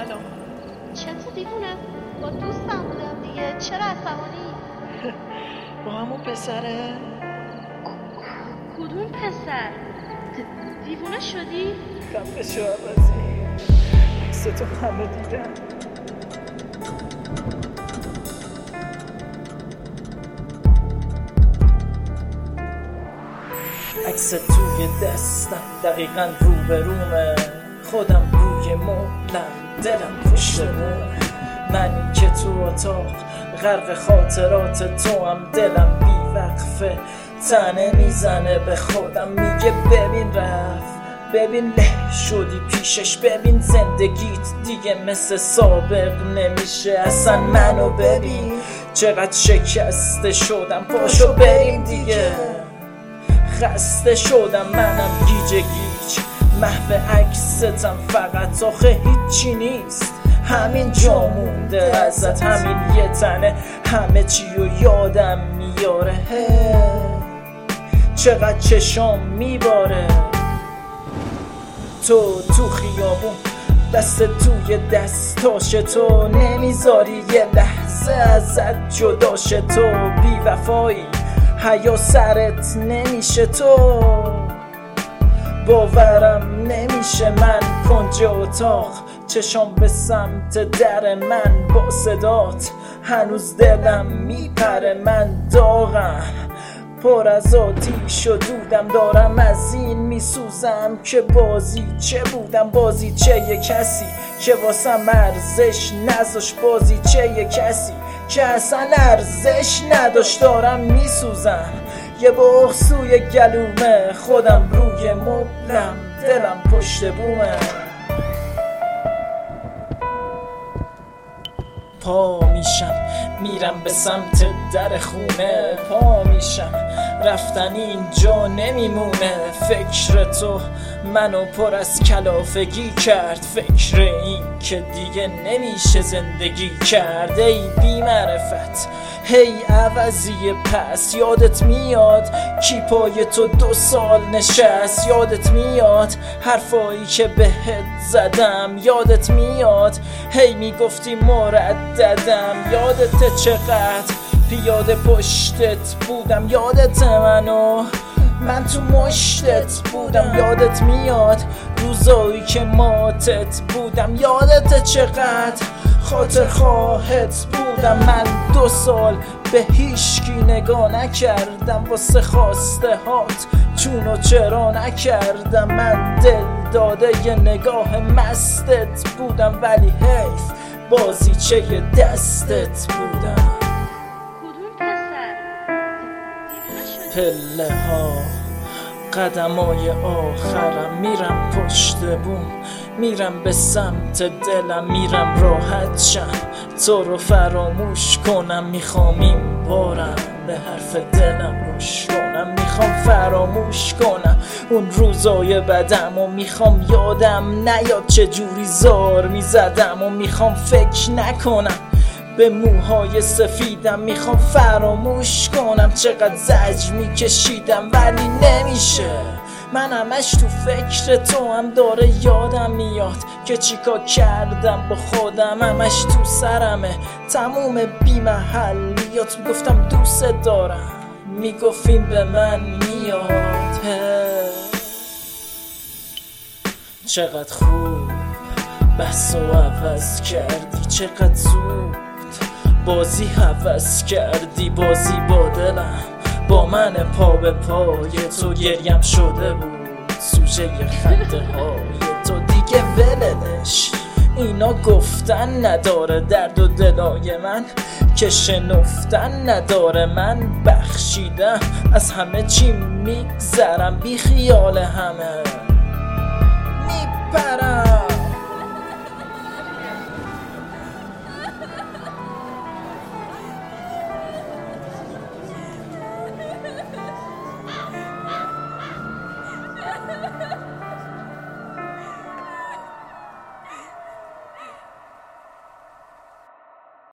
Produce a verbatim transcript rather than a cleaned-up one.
الان. چطور دیوونه؟ با دوستم بودم دیگه، چرا عصبانی؟ با همون پسره؟ کدوم پسر؟ دیوونه شدی؟ خفه شو عوضی، عکستو همه دیدن. عکس توی دستم دقیقا رو به رومه، خودم روی مبلم، دلم پشت بومه. من که تو اتاق غرق خاطرات تو هم، دلم بی وقفه تنه میزنه به خودم، میگه ببین رفت، ببین له شدی پیشش، ببین زندگیت دیگه مثل سابق نمیشه اصلا. منو ببین چقدر شکسته شدم، پاشو بریم دیگه. خسته شدم منم گیج گیج، محو عکستم فقط آخه هیچی نیست، همین جا مونده ازت، همین یه تنه همه چی رو یادم میاره. چقدر چشام میباره تو تو خیابون، دست توی دستاش تو، نمیذاری یه لحظه ازت جداش تو. بی وفایی حیا سرت نمیشه تو، باورم نمیشه من کنج اتاق، چشام به سمت در من با صدات، هنوز دلم میپره، من داغم پر از آتیش و دودم، دارم از این میسوزم که بازی چه بودم، بازی چه یه کسی که واسم ارزش نذاش، بازی چه یه کسی که اصلا ارزش نداشت. دارم میسوزم یه بغض سوی گلومه، خودم روی مبلم، دلم پشت بومه. پا میشم میرم به سمت در خونه، پا میشم رفتن اینجا نمیمونه. فکر تو منو پر از کلافگی کرد، فکر این که دیگه نمیشه زندگی کرد. ای بی معرفت هی عوضی پس، یادت میاد کی پای تو دو سال نشست، یادت میاد حرفایی که بهت زدم، یادت میاد هی میگفتی مرددم، یادت چقدر پیاده پشتت بودم، یادت منو من تو مشتت بودم، یادت میاد روزایی که ماتت بودم، یادت چقدر خاطر خواهت بودم. من دو سال به هیچکی نگاه نکردم، واسه خواسته هات چونو چرا نکردم، من دل داده یه نگاه مستت بودم، ولی حیف بازی چه دستت بودم. پله ها قدمای آخرم، میرم پشت بوم، میرم به سمت دلم، میرم راحت شم تو رو فراموش کنم، میخوام این بارم به حرف دلم گوش کنم، میخوام فراموش کنم اون روزای بدم و میخوام یادم نیاد چه جوری زار میزدم و میخوام فکر نکنم به موهای سفیدم، میخوام فراموش کنم چقدر زجر میکشیدم ولی نمیشه. من همش تو فکر تو هم داره یادم میاد که چیکار کردم با خودم، همش تو سرمه تموم بی محلیات، میگفتم دوست دارم میگفتیم به من میاد. چقدر خوب بحث و عوض کردی، چقدر زود بازی حوض کردی، بازی با دلم با من پا به پای تو گریم شده بود، سوژه خنده های تو دیگه ولنش، اینا گفتن نداره درد و دلای من که شنفتن نداره، من بخشیدم از همه چی میگذرم بی خیال همه، میپرم